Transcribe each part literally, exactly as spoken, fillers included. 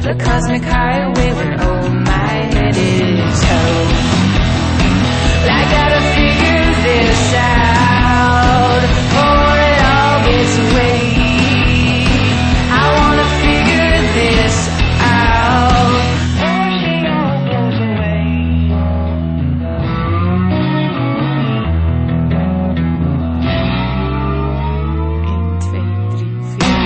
the cosmic highway when oh my head is home. I gotta figure this out before it all gets away. I wanna figure this out before she all goes away. Een, twee, drie, vier.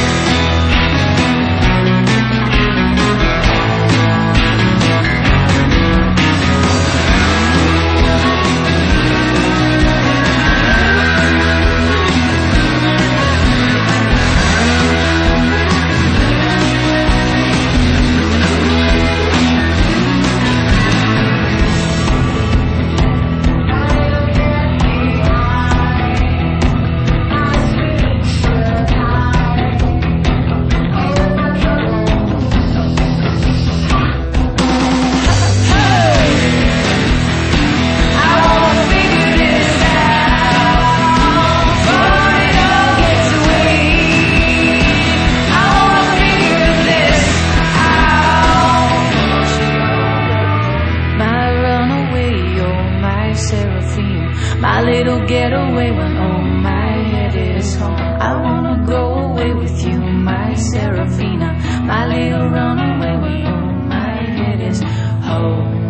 My little getaway when oh my head is home. I wanna go away with you, my Seraphina. My little runaway when oh my head is home.